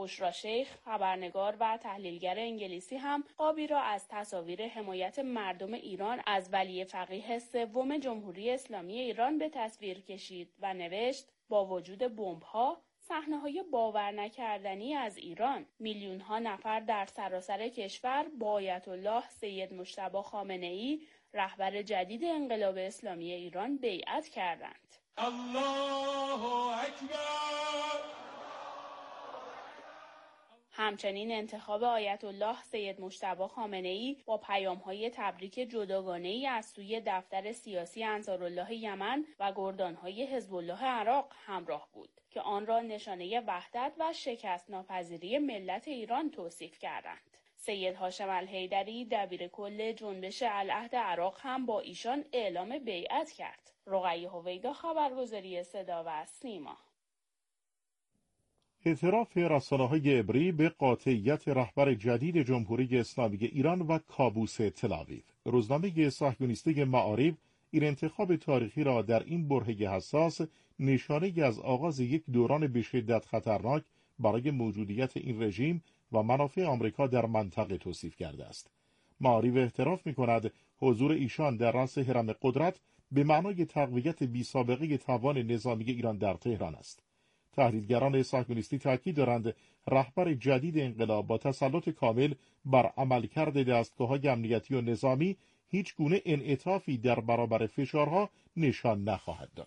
بشرا شیخ، خبرنگار و تحلیلگر انگلیسی هم قابی را از تصاویر حمایت مردم ایران از ولی فقیه سوم جمهوری اسلامی ایران به تصویر کشید و نوشت: با وجود بمب‌ها، صحنه‌های باور نکردنی از ایران، میلیون‌ها نفر در سراسر کشور با آیت الله سید مجتبی خامنه‌ای رهبر جدید انقلاب اسلامی ایران بیعت کردند. الله اکبر. همچنین انتخاب آیت الله سید مجتبی خامنه‌ای با پیام‌های تبریک جداگانه‌ای از سوی دفتر سیاسی انصارالله یمن و گردان‌های حزب الله عراق همراه بود که آن را نشانه وحدت و شکست ناپذیری ملت ایران توصیف کردند. سید هاشم الحیدری دبیر کل جنبش العهد عراق هم با ایشان اعلام بیعت کرد. رقیه هویدا، خبرگزاری صدا و سیما. اعتراف رسانه‌های عبری به قاطعیت رهبر جدید جمهوری اسلامی ایران و کابوس تل‌آویو. روزنامه صهیونیستی معارف این انتخاب تاریخی را در این برهه حساس نشانه‌ای از آغاز یک دوران به شدت خطرناک برای موجودیت این رژیم و منافع آمریکا در منطقه توصیف کرده است. معارف اعتراف می‌کند حضور ایشان در رأس هرم قدرت به معنای تقویت بی‌سابقه توان نظامی ایران در تهران است. تحلیلگران صهیونیستی تاکید دارند رهبر جدید انقلاب با تسلط کامل بر عملکرد دستگاه‌های امنیتی و نظامی هیچ گونه انعطافی در برابر فشارها نشان نخواهد داد.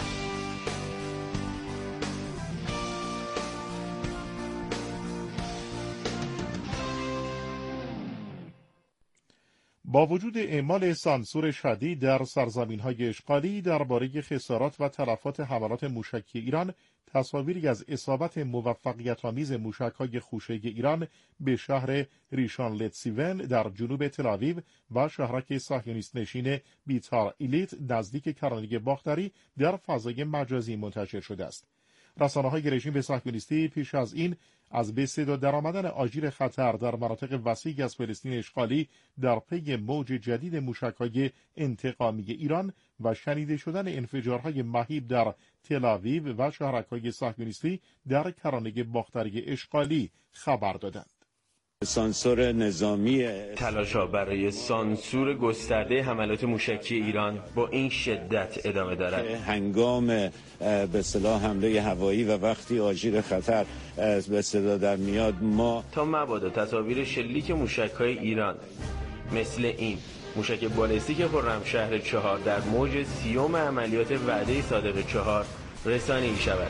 با وجود اعمال سانسور شدید در سرزمین‌های اشغالی درباره خسارات و تلفات حملات موشکی ایران، تصاویری از اصابت موفقیت‌آمیز موشک‌های خوشه‌ای ایران به شهر ریشان لتسیون در جنوب تل‌آویو و شهرک صهیونیست نشین بیتار ایلیت نزدیک کرانه باختری در فضای مجازی منتشر شده است. رسانه‌های رژیم صهیونیستی پیش از این از به صدا درآمدن آژیر خطر در مناطق وسیعی از فلسطین اشغالی در پی موج جدید موشک‌های انتقامی ایران و شنیده شدن انفجارهای مهیب در تل‌آویو و شهرک‌های صهیونیستی در کرانه باختری اشغالی خبر دادند. سانسور نظامی تلاش‌ها برای سانسور گسترده حملات موشکی ایران با این شدت ادامه دارد. هنگام به اصطلاح حمله هوایی و وقتی آژیر خطر به صدا در میاد، ما تا مبادا تصاویر شلیک موشک‌های ایران مثل این موشک بالستیک خرمشهر 4 در موج سیوم عملیات وعده صادق 4 رسانه‌ای شود.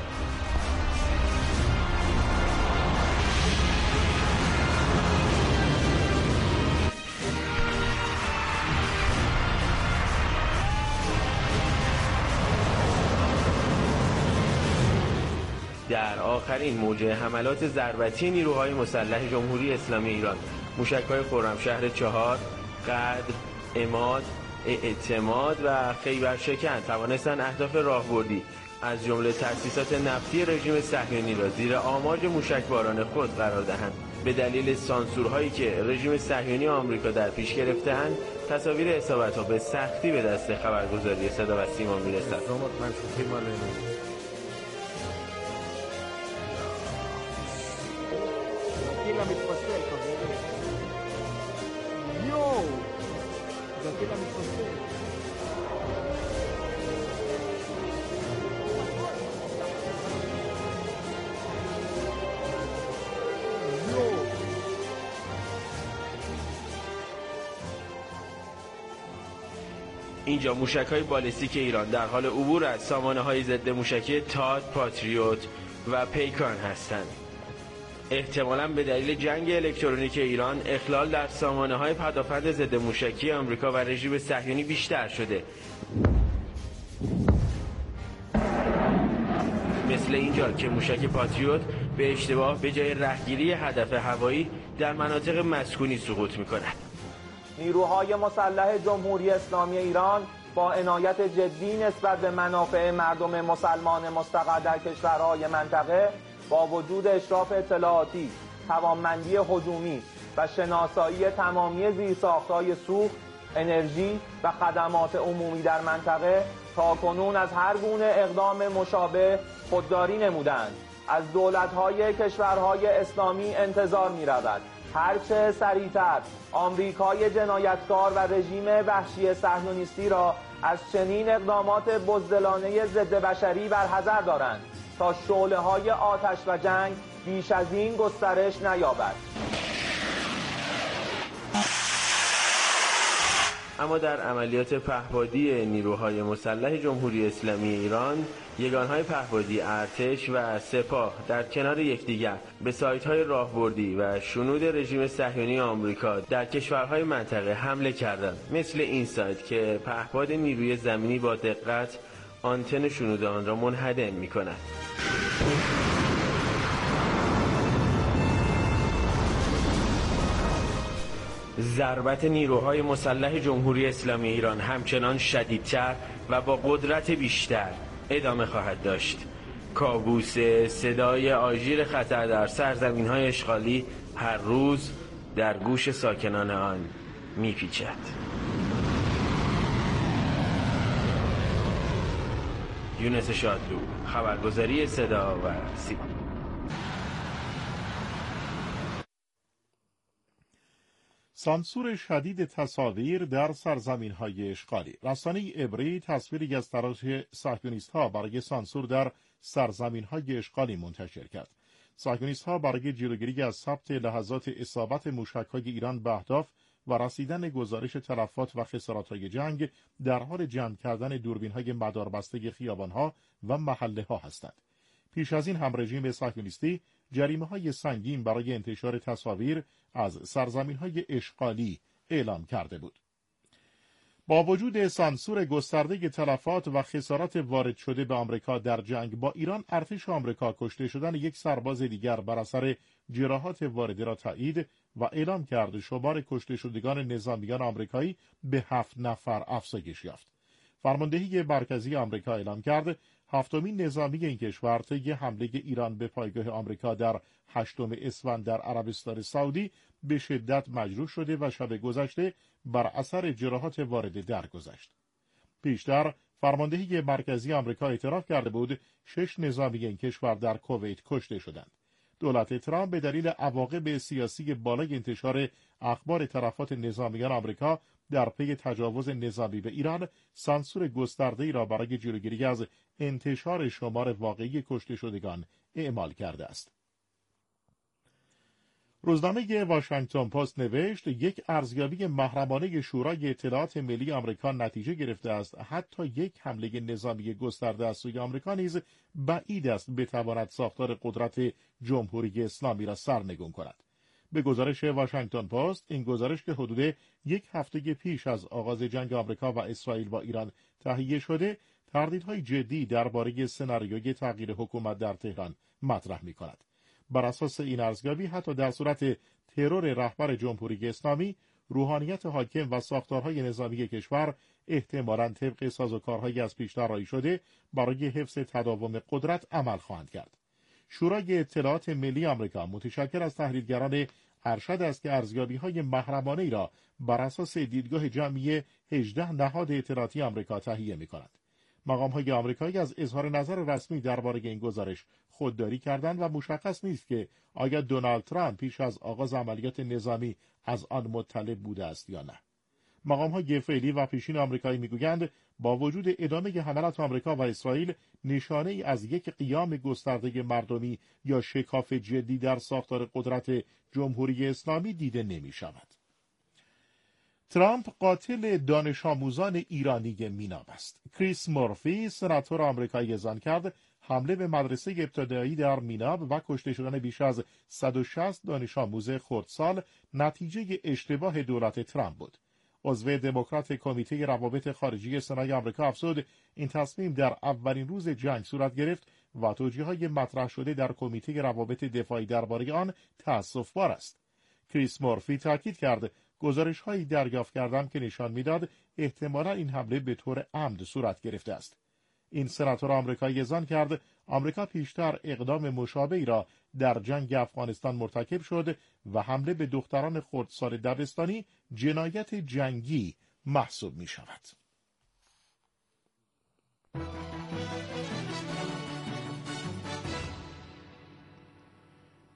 در آخرین موجه حملات ضربتی نیروهای مسلح جمهوری اسلامی ایران، موشک‌های خرمشهر 4، قدر، عماد، اعتماد و خیبرشکن توانستند اهداف راهبردی از جمله تأسیسات نفتی رژیم صهیونی را زیر آماج موشکباران خود قرار دهند. به دلیل سانسورهایی که رژیم صهیونی آمریکا در پیش گرفته‌اند، تصاویر اصابت‌ها به سختی به دست خبرگزاری صدا و سیما می‌رسد. اینجا موشک‌های بالستیک ایران در حال عبور از سامانه‌های ضد موشکی تاد، پاتریوت و پیکان هستند. احتمالاً به دلیل جنگ الکترونیک ایران اخلال در سامانه‌های پدافند ضد موشکی آمریکا و رژیم صهیونی بیشتر شده. مثل اینجا که موشک پاتریوت به اشتباه به جای رهگیری هدف هوایی در مناطق مسکونی سقوط می‌کند. نیروهای مسلح جمهوری اسلامی ایران با عنایت جدی نسبت به منافع مردم مسلمان مستقر در کشورهای منطقه با وجود اشراف اطلاعاتی، توانمندی هجومی و شناسایی تمامی زیرساخت‌های سوخت، انرژی و خدمات عمومی در منطقه تاکنون از هر گونه اقدام مشابه خودداری نمودند. از دولت‌های کشورهای اسلامی انتظار می‌رود هرچه سریعتر آمریکای جنایتکار و رژیم وحشی صهیونیستی را از چنین اقدامات بزدلانه ضد بشری برحذر دارند تا شعله‌های آتش و جنگ بیش از این گسترش نیابد. اما در عملیات پهپادی نیروهای مسلح جمهوری اسلامی ایران، یگانهای پهپادی ارتش و سپاه در کنار یکدیگر به سایت‌های راهبردی و شنود رژیم صهیونی آمریکا در کشورهای منطقه حمله کردند، مثل این سایت که پهپاد نیروی زمینی با دقت آنتن شنود آن را منهدم می‌کند. ضربت نیروهای مسلح جمهوری اسلامی ایران همچنان شدیدتر و با قدرت بیشتر ادامه خواهد داشت. کابوس صدای آژیر خطر در سرزمین‌های اشغالی هر روز در گوش ساکنان آن می‌پیچد. یونس شادلو، خبرگزاری صدا و سیما. سانسور شدید تصاویر در سرزمین‌های اشغالی. رسانه عبری تصویری از تلاش صهیونیست‌ها برای سانسور در سرزمین‌های اشغالی منتشر کرد. صهیونیست‌ها برای جلوگیری از ثبت لحظات اصابت موشک‌های ایران به اهداف و رسیدن گزارش تلفات و خسارات‌های جنگ در حال جمع کردن دوربین‌های مداربسته خیابان‌ها و محله‌ها هستند. پیش از این هم رژیم صهیونیستی جریمه‌های سنگین برای انتشار تصاویر از سرزمین‌های اشغالی اعلام کرده بود. با وجود سانسور گسترده تلفات و خسارات وارد شده به آمریکا در جنگ با ایران، ارتش آمریکا کشته شدن یک سرباز دیگر بر اثر جراحات وارده را تایید و اعلام کرد شمار کشته شدگان نظامیان آمریکایی به 7 نفر افزایش یافت. فرماندهی مرکزی آمریکا اعلام کرد هفتمین نظامی این کشور طی حمله ایران به پایگاه آمریکا در 8 اسفند در عربستان سعودی به شدت مجروح شده و شب گذشته بر اثر جراحات وارده درگذشت. پیشتر فرماندهی مرکزی آمریکا اعتراف کرده بود 6 نظامی این کشور در کویت کشته شدند. دولت ترامپ به دلیل عواقب سیاسی بالای انتشار اخبار تلفات نظامیان آمریکا در پی تجاوز نظامی به ایران، سانسور گسترده‌ای را برای جلوگیری از انتشار شمار واقعی کشته شدگان اعمال کرده است. روزنامه واشنگتن پست نوشت یک ارزیابی محرمانه شورای اطلاعات ملی آمریکا نتیجه گرفته است حتی یک حمله نظامی گسترده از سوی آمریکا نیز بعید است بتواند ساختار قدرت جمهوری اسلامی را سرنگون کند. به گزارش واشنگتن پست، این گزارش که حدود یک هفته پیش از آغاز جنگ آمریکا و اسرائیل با ایران تهیه شده، تردیدهای جدی درباره سناریوی تغییر حکومت در تهران مطرح می‌کند. بر اساس این ارزیابی حتی در صورت ترور رهبر جمهوری اسلامی، روحانیت حاکم و ساختارهای نظامی کشور احتمالاً طبق سازوکارهایی از پیش طراحی شده برای حفظ تداوم قدرت عمل خواهند کرد. شورای اطلاعات ملی آمریکا متشکل از تحلیلگران ارشد است که ارزیابی‌های محرمانه‌ای را بر اساس دیدگاه جمعی 18 نهاد اطلاعاتی آمریکا تهیه می‌کند. مقام‌های آمریکایی از اظهار نظر رسمی درباره این گزارش خودداری کردند و مشخص نیست که آیا دونالد ترامپ پیش از آغاز عملیات نظامی از آن مطلع بوده است یا نه. مقام‌های فعلی و پیشین آمریکایی می‌گویند با وجود ادامه حملات آمریکا و اسرائیل، نشانه‌ای از یک قیام گسترده مردمی یا شکاف جدی در ساختار قدرت جمهوری اسلامی دیده نمی‌شود. ترامپ قاتل دانش آموزان ایرانی میناب است. کریس مورفی، سناتور آمریکایی، اعلام کرد حمله به مدرسه ابتدایی در میناب و کشته شدن بیش از 160 دانش آموز خردسال نتیجه اشتباه دولت ترامپ بود. عضو دموکرات کمیته روابط خارجی سنای آمریکا افزود این تصمیم در اولین روز جنگ صورت گرفت و توجیه‌های مطرح شده در کمیته روابط دفاعی درباره آن تأسف‌بار است. کریس مورفی تاکید کرد گزارش‌هایی دریافت کردم که نشان می‌داد احتمالاً این حمله به طور عمد صورت گرفته است. این سناتور آمریکایی اذعان کرد آمریکا پیشتر اقدام مشابهی را در جنگ افغانستان مرتکب شد و حمله به دختران خردسال دبستانی جنایت جنگی محسوب می‌شود.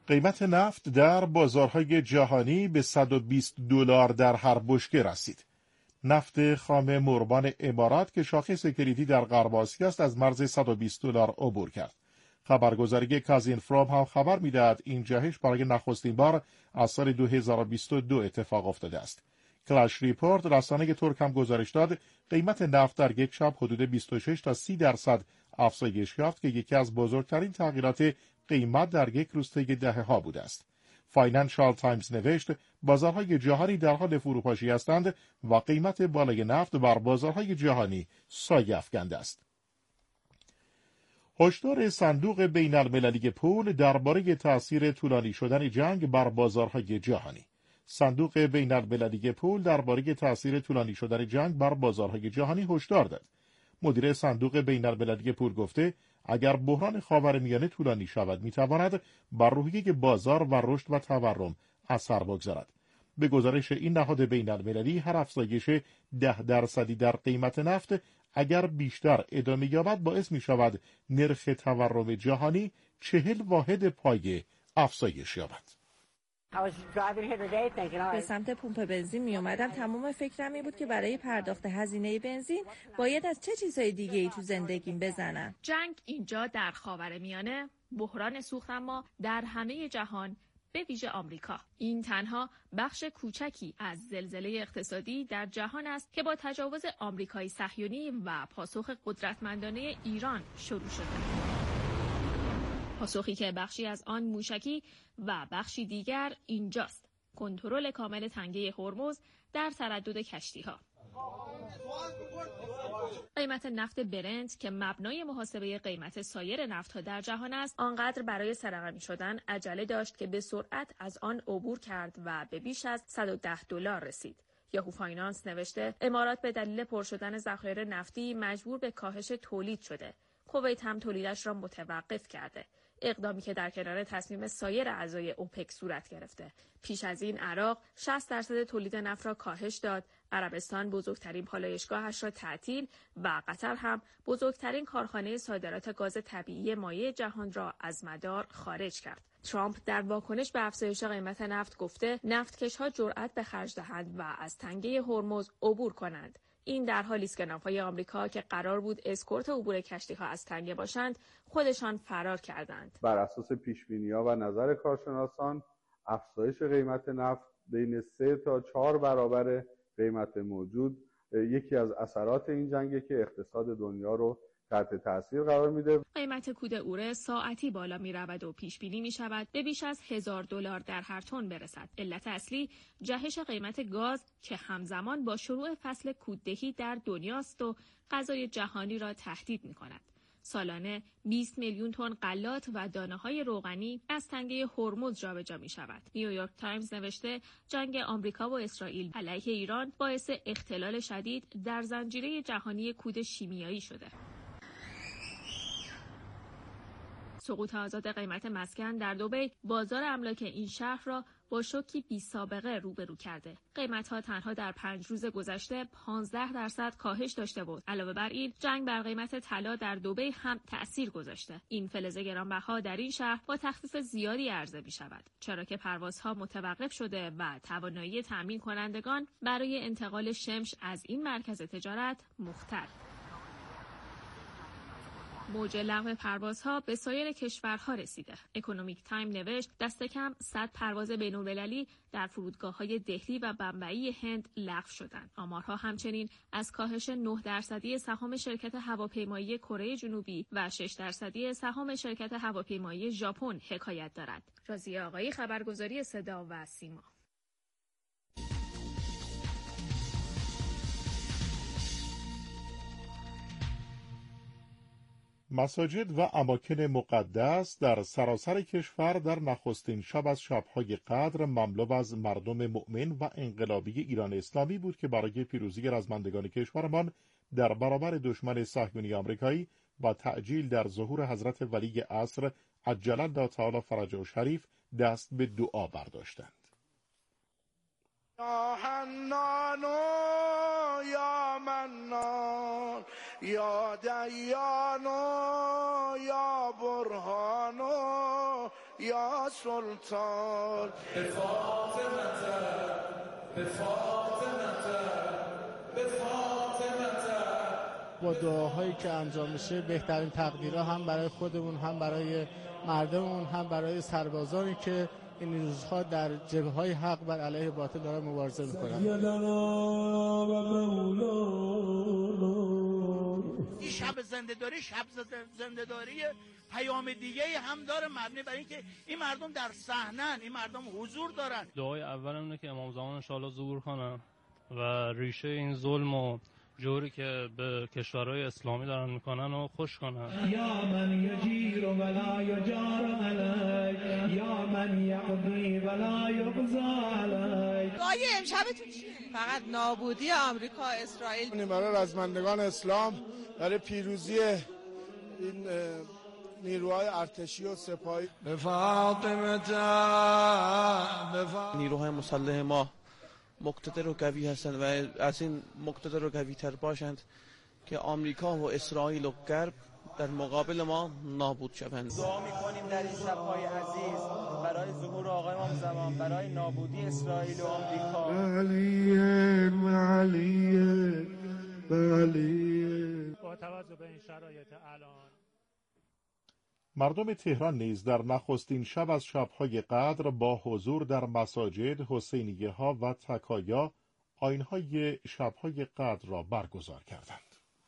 قیمت نفت در بازارهای جهانی به $120 در هر بشکه رسید. نفت خام مربان امارات که شاخص کلیدی در غرب آسیا است از مرز $120 عبور کرد. خبرگزاری کازین فروم هم خبر می‌دهد این جهش برای نخستین بار از سال 2022 اتفاق افتاده است. کلاش ریپورت رسانه ترک هم گزارش داد قیمت نفت در یک شب حدود 26 تا 30% افزایش یافت که یکی از بزرگترین تغییرات قیمت در یک روز طی دهه‌ها بوده است. فاینانشال تایمز نوشت بازارهای جهانی در حال فروپاشی هستند و قیمت بالای نفت بر بازارهای جهانی سایه افکنده است. هشدار صندوق بین‌المللی پول درباره تأثیر طولانی شدن جنگ بر بازارهای جهانی. صندوق بین‌المللی پول درباره تأثیر طولانی شدن جنگ بر بازارهای جهانی هشدار داد. مدیر صندوق بین‌المللی پول گفته اگر بحران خاورمیانه طولانی شود میتواند بر روحیه بازار و رشد و تورم اثر بگذارد. به گزارش این نهاد بین‌المللی هر افزایش 10% در قیمت نفت اگر بیشتر ادامه یابد باعث می شود نرخ تورم جهانی 40 واحد پایه افزایش یابد. به سمت پمپ بنزین می اومدم تمام فکرم این بود که برای پرداخت هزینه بنزین باید از چه چیزهای دیگه ای تو زندگیم بزنم. جنگ اینجا در خاورمیانه، بحران سوخت اما در همه جهان به ویژه آمریکا. این تنها بخش کوچکی از زلزله اقتصادی در جهان است که با تجاوز آمریکای صهیونی و پاسخ قدرتمندانه ایران شروع شده. پاسخی که بخشی از آن موشکی و بخشی دیگر اینجاست. کنترل کامل تنگه هرمز در تردد کشتی‌ها. قیمت نفت برنت که مبنای محاسبه قیمت سایر نفت‌ها در جهان است، آنقدر برای سرقمی شدن عجله داشت که به سرعت از آن عبور کرد و به بیش از $110 رسید. یاهو فاینانس نوشته امارات به دلیل پر شدن ذخایر نفتی مجبور به کاهش تولید شده. کویت هم تولیدش را متوقف کرده. اقدامی که در کنار تصمیم سایر اعضای اوپک صورت گرفته. پیش از این عراق 60% تولید نفت را کاهش داد، عربستان بزرگترین پالایشگاهش را تعطیل و قطر هم بزرگترین کارخانه صادرات گاز طبیعی مایع جهان را از مدار خارج کرد. ترامپ در واکنش به افزایش قیمت نفت گفته نفتکش‌ها جرأت به خرج دهند و از تنگه هرمز عبور کنند. این در حالی است که ناوهای آمریکا که قرار بود اسکورت عبور کشتی‌ها از تنگه باشند، خودشان فرار کردند. بر اساس پیش‌بینی‌ها و نظر کارشناسان، افزایش قیمت نفت بین 3 تا 4 برابر قیمت موجود یکی از اثرات این جنگه که اقتصاد دنیا رو تحت تاثیر قرار میده. قیمت کود اوره ساعتی بالا می رود و پیش بینی می شود به بیش از $1000 در هر تن برسد. علت اصلی جهش قیمت گاز که همزمان با شروع فصل کوددهی در دنیاست و غذای جهانی را تهدید می کند. سالانه 20 میلیون تن غلات و دانه‌های روغنی از تنگه هرمز جابجا می‌شود. نیویورک تایمز نوشته جنگ آمریکا و اسرائیل علیه ایران باعث اختلال شدید در زنجیره جهانی کود شیمیایی شده. سقوط آزاد قیمت مسکن در دبی بازار املاک این شهر را با شوکی بی سابقه روبرو کرده. قیمت‌ها تنها در 5 روز گذشته 15% کاهش داشته بود. علاوه بر این، جنگ بر قیمت طلا در دبی هم تأثیر گذاشته. این فلز گرانبها در این شهر با تخفیف زیادی عرضه می‌شود، چرا که پروازها متوقف شده و توانایی تامین کنندگان برای انتقال شمش از این مرکز تجارت مختل. موج لغو پروازها به سایر کشورها رسیده. اکونومیک تایم نوشت دست کم 100 پرواز بین‌المللی در فرودگاه‌های دهلی و بمبئی هند لغو شدند. آمارها همچنین از کاهش 9% سهام شرکت هواپیمایی کره جنوبی و 6% سهام شرکت هواپیمایی ژاپن حکایت دارد. رازیه آقایی، خبرگزاری صدا و سیما. مساجد و اماکن مقدس در سراسر کشور در نخستین شب از شب‌های قدر مملو از مردم مؤمن و انقلابی ایران اسلامی بود که برای پیروزی رزمندگان کشورمان در برابر دشمن صهیونی آمریکایی و تعجیل در ظهور حضرت ولی عصر عجل الله تعالی فرجه شریف دست به دعا برداشتند. یا حنان یا منان یا دیان یا برهان یا سلطان. به فاطمه به فاطمه به فاطمه. با دعاهایی که انجام میشه بهترین تقدیرها هم برای خودمون، هم برای مردممون، هم برای سربازانی که این روزها در جبهه‌های حق بر علیه باطل دارن مبارزه میکنن. این شب زنده‌داری شب زنده‌داری پیام دیگه هم داره، مبنی بر اینکه این مردم در صحنه‌ن، این مردم حضور دارن. دعای اول اینه که امام زمان ان شاءالله ظهور کنه و ریشه این ظلم و جوری که به کشورهای اسلامی دارن میکنن و خوش کنن. یا من یجیر ولا یجار علیک، یا من یقضی ولا یقضی علیک. دعای امشبتون چیه؟ فقط نابودی آمریکا اسرائیل. برای رزمندگان اسلام، برای پیروزی این نیروهای ارتشی و سپاهی. به فاطمه نیروهای مسلح ما مقتدر و قوی هستند و از این مقتدر و قوی تر باشند که آمریکا و اسرائیل و غرب در مقابل ما نابود شوند. دعا می‌کنیم در این شب‌های عزیز برای ظهور آقای امام زمان، برای نابودی اسرائیل و آمریکا. با توجه به این شرایط الان مردم تهران نیز در نخستین شب از شب‌های قدر با حضور در مساجد، حسینیه‌ها و تکایا آیین‌های شب‌های قدر را برگزار کردند.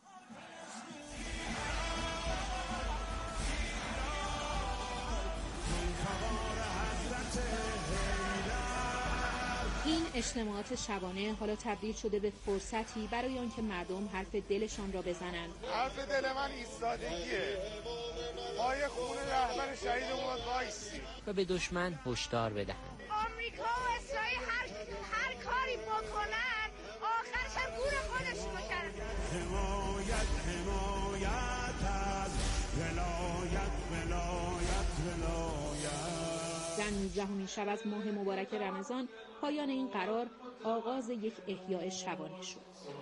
این اجتماعات شبانه حالا تبدیل شده به فرصتی برای آنکه مردم حرف دلشان را بزنند. حرف دل من ایستادگیه، پای خون رهبر شهیدمون وایسی و به دشمن هشدار بدهند. آمریکا و اسرائیل هر کاری بکنن آخرش هم گور خودشون رو کردن. حمایت از ولایت. در 19مین شب از ماه مبارک رمضان پایان این قرار آغاز یک احیاء شبانه شد.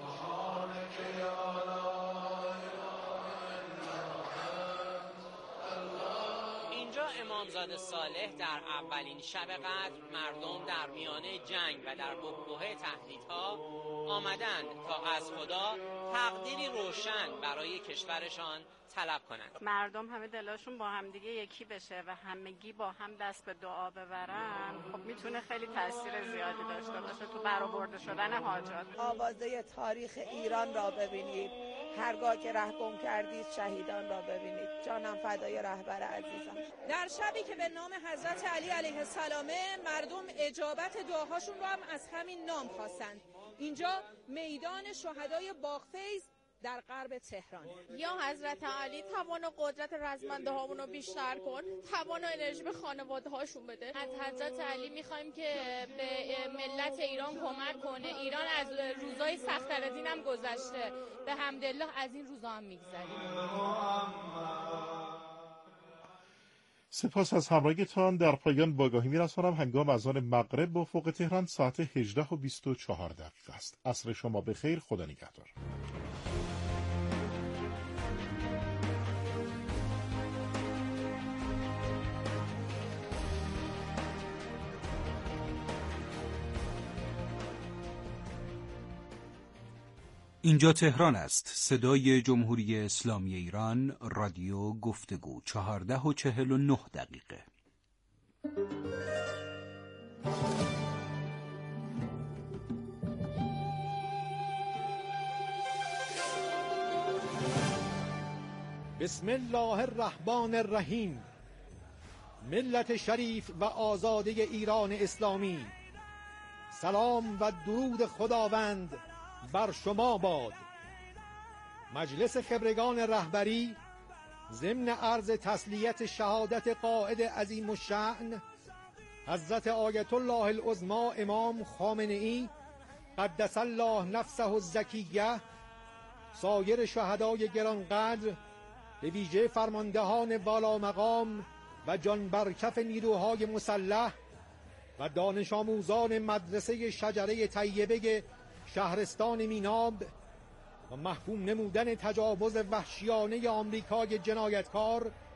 اینجا امامزاده صالح در اولین شب قدر مردم در میانه جنگ و در بحبوحه تهدیدها آمدند تا از خدا تقدیری روشن برای کشورشان طلب کنند. مردم همه دلاشون با همدیگه یکی بشه و همگی با هم دست به دعا ببرن، خب میتونه خیلی تاثیر زیادی داشته باشه تو برآورده شدن حاجات. آوازه تاریخ ایران را ببینید، هرگاه که ره گم کردید شهیدان را ببینید. جانم فدای رهبر عزیزم. در شبی که به نام حضرت علی علیه السلام مردم اجابت دعاهاشون رو هم از همین نام خواستند. اینجا میدان شهدای باغفیض در غرب تهران. یا حضرت علی توان و قدرت رزمنده هامون رو بیشتر کن، توان و انرژی به خانواده هاشون بده. از حضرت علی میخوایم که به ملت ایران کمک کنه. ایران از روزای سخت‌تر از این هم گذشته، به حمدالله از این روزا هم میگذریم. سپاس از همراهیتان. در پایان باگاهی می‌رسانم هنگام اذان مغرب با فوق تهران ساعت 18:24 است. عصر شما بخیر. خدا نگهدار. اینجا تهران است. صدای جمهوری اسلامی ایران. رادیو گفتگو 14:49. بسم الله الرحمن الرحیم. ملت شریف و آزاده ایران اسلامی، سلام و درود خداوند بر شما باد. مجلس خبرگان رهبری ضمن عرض تسلیت شهادت قائد عظیم الشأن حضرت آیت الله العظمی امام خامنه‌ای قدس الله نفسه الزکیه، سایر شهدای گرانقدر، به ویژه فرماندهان والا مقام و جانبرکف نیروهای مسلح و دانش آموزان مدرسه شجره طیبه شهرستان میناب و محکوم نمودن تجاوز وحشیانه آمریکای جنایتکار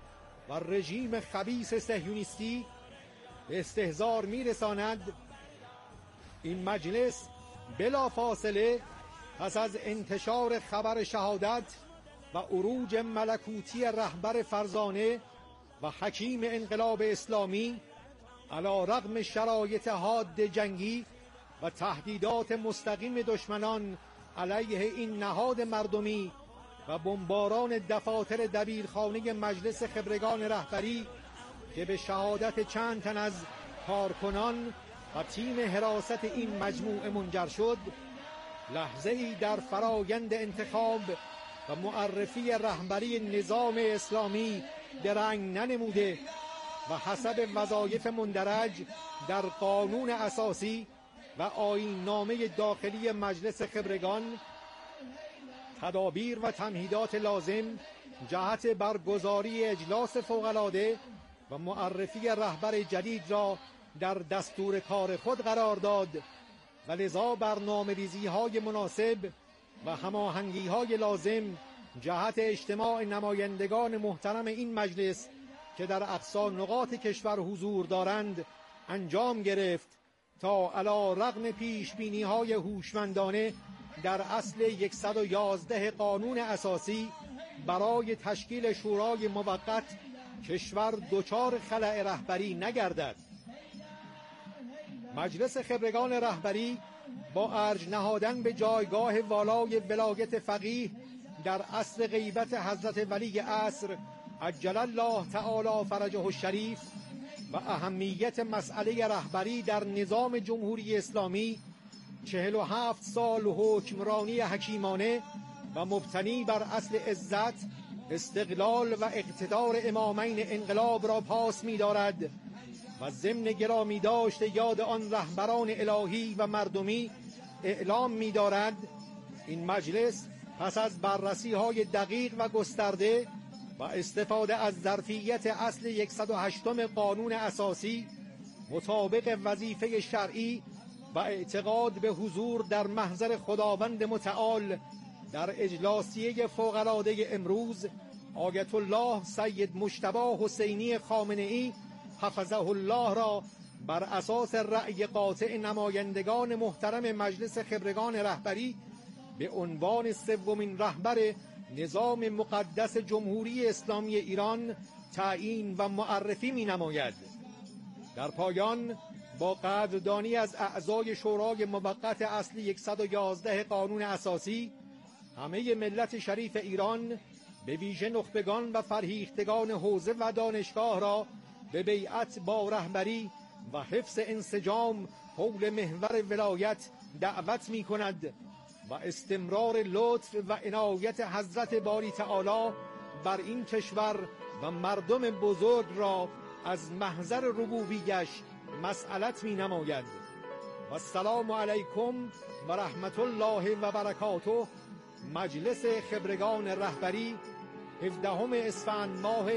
و رژیم خبیث صهیونیستی به استحضار میرساند، این مجلس بلافاصله پس از انتشار خبر شهادت و عروج ملکوتی رهبر فرزانه و حکیم انقلاب اسلامی علی رغم شرایط حاد جنگی و تهدیدات مستقیم دشمنان علیه این نهاد مردمی و بمباران دفاتر دبیرخانه مجلس خبرگان رهبری که به شهادت چند تن از کارکنان و تیم حراست این مجموعه منجر شد، لحظه ای در فرایند انتخاب و معرفی رهبری نظام اسلامی درنگ ننموده و حسب وظایف مندرج در قانون اساسی و آیین نامه داخلی مجلس خبرگان تدابیر و تمهیدات لازم جهت برگزاری اجلاس فوق‌العاده و معرفی رهبر جدید را در دستور کار خود قرار داد و لذا برنامه‌ریزی‌های مناسب و هماهنگی‌های لازم جهت اجتماع نمایندگان محترم این مجلس که در اقصا نقاط کشور حضور دارند انجام گرفت تا علی رغم پیشبینی‌های هوشمندانه در اصل 111 قانون اساسی برای تشکیل شورای موقت کشور دچار خلأ رهبری نگردد. مجلس خبرگان رهبری با ارج نهادن به جایگاه والای ولایت فقیه در اصل غیبت حضرت ولی عصر عجل الله تعالی فرجه الشریف و اهمیت مسئله رهبری در نظام جمهوری اسلامی 47 سال حکمرانی حکیمانه و مبتنی بر اصل عزت، استقلال و اقتدار امامین انقلاب را پاس می‌دارد و ضمن گرامی داشت یاد آن رهبران الهی و مردمی اعلام می‌دارد این مجلس پس از بررسی‌های دقیق و گسترده و استفاده از ظرفیت اصل 108 قانون اساسی مطابق وظیفه شرعی و اعتقاد به حضور در محضر خداوند متعال در اجلاسیه فوق‌العاده امروز آیت الله سید مجتبی حسینی خامنه‌ای حفظه الله را بر اساس رأی قاطع نمایندگان محترم مجلس خبرگان رهبری به عنوان سومین رهبر نظام مقدس جمهوری اسلامی ایران تعیین و معرفی می نماید. در پایان با قدردانی از اعضای شورای موقت اصلی 111 قانون اساسی همه ملت شریف ایران به ویژه نخبگان و فرهیختگان حوزه و دانشگاه را به بیعت با رهبری و حفظ انسجام حول محور ولایت دعوت می کند و استمرار لطف و عنایت حضرت باری تعالی بر این کشور و مردم بزرگ را از محضر ربوبیش مسئلت می نماید. و السلام علیکم و رحمت الله و برکاته. مجلس خبرگان رهبری 17 اسفند ماه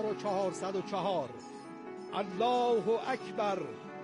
1404. الله اکبر،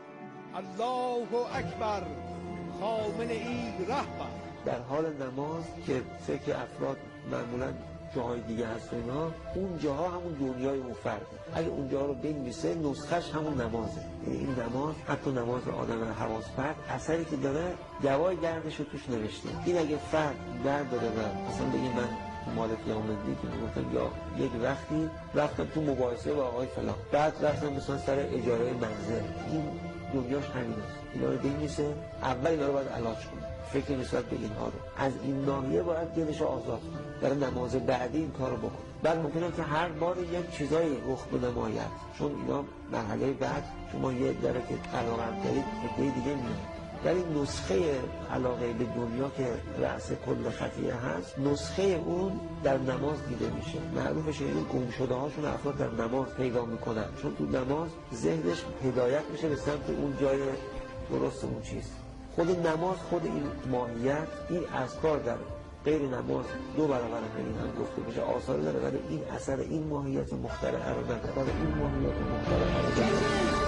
الله اکبر، خامنه‌ای رهبر. در حال نماز که فکر افراد معمولاً جاهای دیگه هست و اینا، اون جاها همون دنیای اون فرد. اگه اونجا رو بنویسه نسخش همون نمازه. این نماز حتی نماز آدم حواس پرت اثری که داره دوای دردش رو توش نوشته. این اگه فرد درد داره و مثلا بگه من مالک یوم‌الدین که میگفتم یا یک وقتی رفتم تو مباحثه با آقای فلان، بعد رفتم مثلا سر اجاره منزل، این دنیاش همین است. اینا رو بنویسه، اول اینا رو باید علاج کنه، فکر نسبت به اینها رو از این ناحیه باید دلش رو آزاد کنه، برای نماز بعدی این کارو بکنه. بعد ممکنه که هر بار یک چیزایی رخ بنماید، چون اینا مرحله بعد شما یه دره که علاقه هم دارید به دیگه میاد. ولی نسخه علاقه به دنیا که رأس کل خطیه هست، نسخه اون در نماز دیده میشه. معروفش این گم شده هاشون افراد در نماز پیدا میکنن، چون تو نماز ذهنش هدایت میشه به سمت اون جای درست اون چیز. خود نماز، خود این ماهیت، این اذکار در غیر نماز 2 برابر این هم گفته بشه آثار داره، ولی این اثر این ماهیت مخترعه رو نداره، ولی این ماهیت مخترعه رو داره.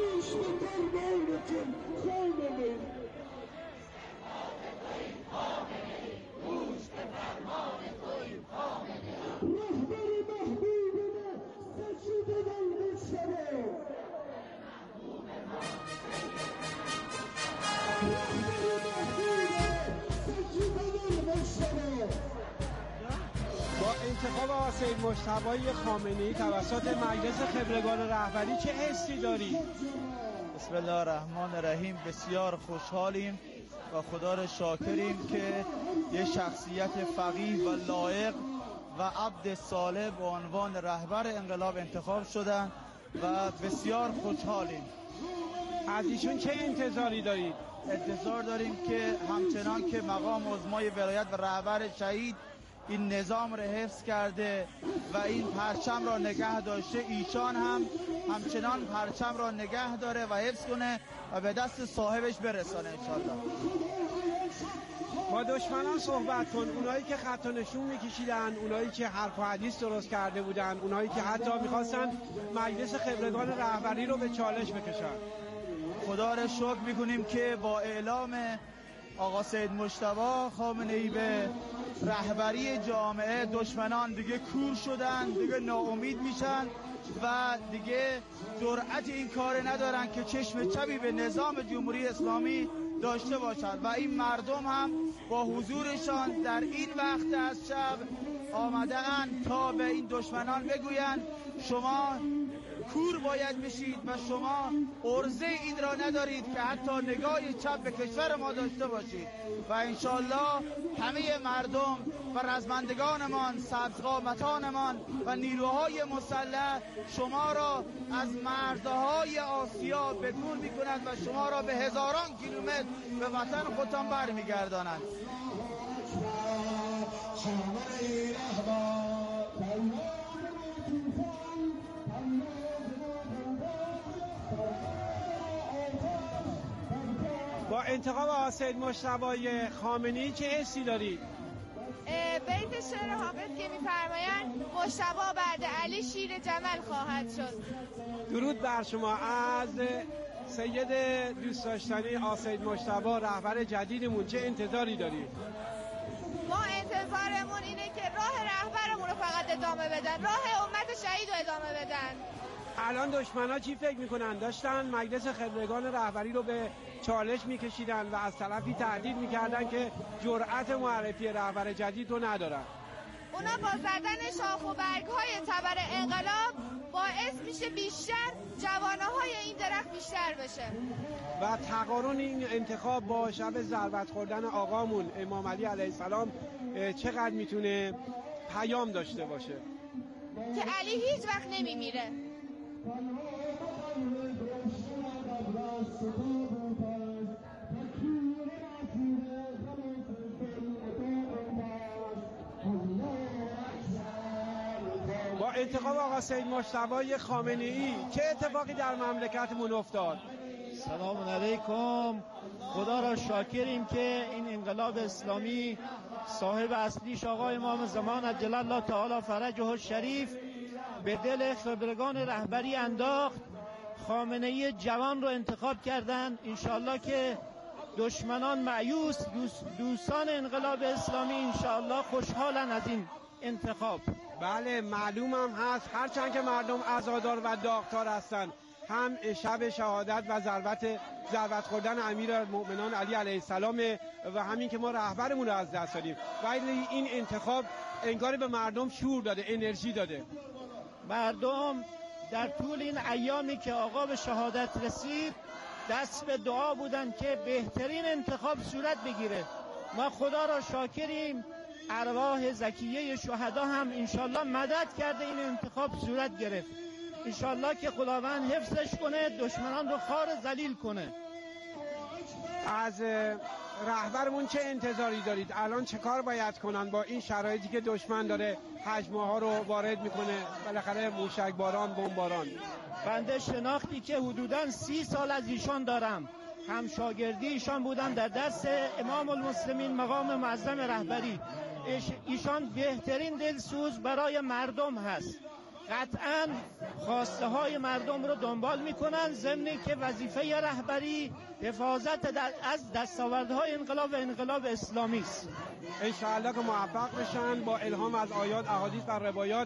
Oh, با انتخاب سید مجتبی خامنه‌ای توسط مجلس خبرگان رهبری چه حسی داری؟ بسم الله الرحمن الرحیم. بسیار خوشحالیم و خدا را شاکریم که یه شخصیت فقیه و لایق و عبد صالح به عنوان رهبر انقلاب انتخاب شدن و بسیار خوشحالیم. از ایشون چه انتظاری دارید؟ انتظار داریم که همچنان که مقام عظمای ولایت و رهبر شهید این نظام را حفظ کرده و این پرچم را نگه داشته، ایشان هم همچنان پرچم را نگه داره و حفظ کنه و به دست صاحبش برسانه انشالله. با دشمنان صحبت کن، اونایی که خط و نشون میکشیدن، اونایی که حرف و حدیث درست کرده بودن، اونایی که حتی میخواستن مجلس خبرگان رهبری رو به چالش بکشن. خدا را شکر میکنیم که با اعلام آقا سید مجتبی خامنه‌ای به رهبری جامعه دشمنان دیگه کور شدن، دیگه ناامید میشن و دیگه جرأت این کار ندارن که چشم چپی به نظام جمهوری اسلامی داشته باشند و این مردم هم با حضورشان در این وقت از شب آمده اند تا به این دشمنان بگویند شما کور باید بشید و شما عرضه این را ندارید که حتی نگاه چپ به کشور ما داشته باشید و انشالله همه مردم و رزمندگانمان، سبزقامتانمان و نیروهای مسلح شما را از مرزهای آسیا بدور می‌کنند و شما را به هزاران کیلومتر به وطن خودتان برمیگردانند. با انتخاب سید مجتبی خامنه‌ای چه حسی دارید؟ بیت شعر حافظ که می‌فرمایند مجتبی بعد علی شیر جمل خواهد شد. درود بر شما. از سید دوست داشتنی سید مجتبی رهبر جدیدمون چه انتظاری دارید؟ ما انتظارمون اینه که راه رهبرمون رو فقط ادامه بدن، راه امت شهید رو ادامه بدن. الان دشمنا چی فکر میکنن؟ داشتن مجلس خبرگان رهبری رو به چالش میکشیدن و از طرفی تهدید میکردن که جرأت معرفی رهبر جدید رو ندارن. اونا با زدن شاخ و برگ‌های تبر انقلاب باعث میشه بیشتر جوانه‌های این درخت بیشتر بشه و تقارن این انتخاب با شب ضربت خوردن آقامون امام علی علیه السلام چقدر میتونه پیام داشته باشه؟ که علی هیچ وقت نمیمیره. با انتخاب آقا سید مجتبی خامنه‌ای چه اتفاقی در مملکتمون افتاد؟ سلام علیکم. خدا را شاکریم که این انقلاب اسلامی صاحب اصلیش آقا امام زمان عجل الله تعالی فرجه الشریف به دل خبرگان رهبری انداخت. خامنه‌ای جوان رو انتخاب کردن. انشالله که دشمنان مایوس، دوستان انقلاب اسلامی انشالله خوشحالن از این انتخاب. بله معلومم هست، هرچند که مردم عزادار و داغدار هستن، هم شب شهادت و ضربت خوردن امیرالمؤمنین علی علیه السلام و همین که ما رهبرمون رو از دست دادیم، ولی این انتخاب انگار به مردم شور داده، انرژی داده. مردم در طول این ایامی که آقا به شهادت رسید دست به دعا بودن که بهترین انتخاب صورت بگیره. ما خدا را شاکریم، ارواح زکیه شهدا هم انشالله مدد کرده این انتخاب صورت گرفت. انشالله که خداوند حفظش کنه، دشمنان رو خار ذلیل کنه. از رهبرمون چه انتظاری دارید؟ الان چه کار باید کنن با این شرایطی که دشمن داره حجمه ها رو وارد میکنه، بالاخره موشک باران، بمباران؟ بنده شناختی که حدوداً 30 سال از ایشان دارم، هم شاگردی ایشان بودم در درس امام المسلمین مقام معظم رهبری. ایشان بهترین دلسوز برای مردم هست، قطعاً خواسته های مردم رو دنبال میکنن، ضمن که وظیفه رهبری حفاظت از دستاوردهای انقلاب و انقلاب اسلامی است. انشاءالله که موفق بشن با الهام از آیات، احادیث و روایات